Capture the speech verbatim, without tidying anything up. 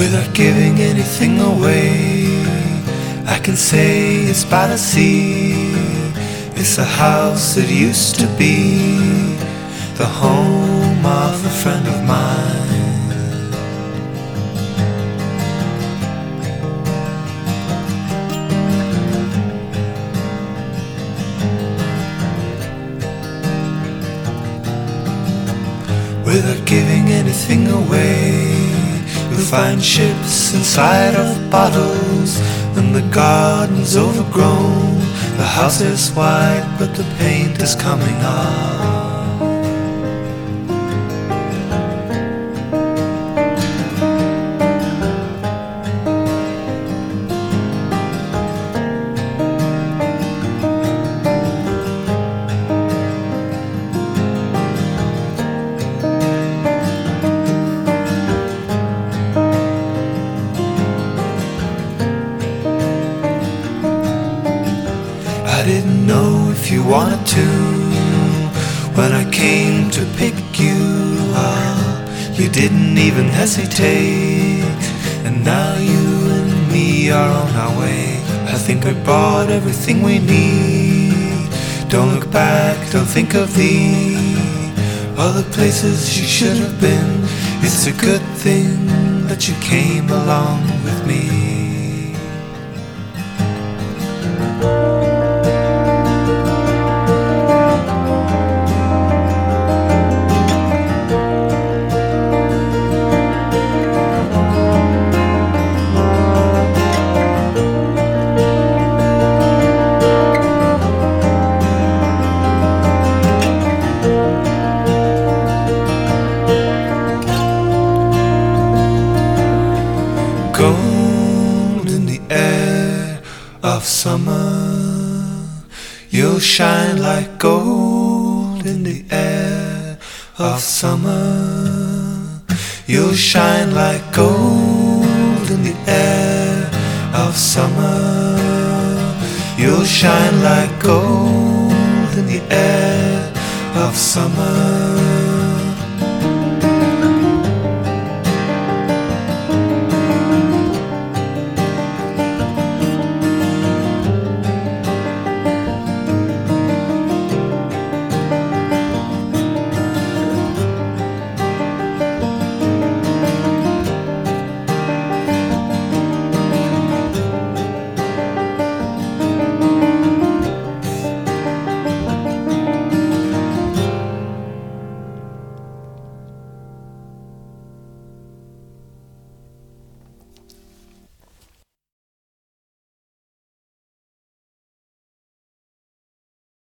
without giving anything away. I can say it's by the sea. It's a house that used to be the home of a friend of mine. Without giving anything away, you'll find ships inside of bottles, and the garden's overgrown. The house is white, but the paint is coming off. I didn't know if you wanted to when I came to pick you up. You didn't even hesitate, and now you and me are on our way. I think I brought everything we need. Don't look back, don't think of the other places you should have been. It's a good thing that you came along with me. Gold in the air of summer, you'll shine like gold in the air of summer. You'll shine like gold in the air of summer. You'll shine like gold in the air of summer.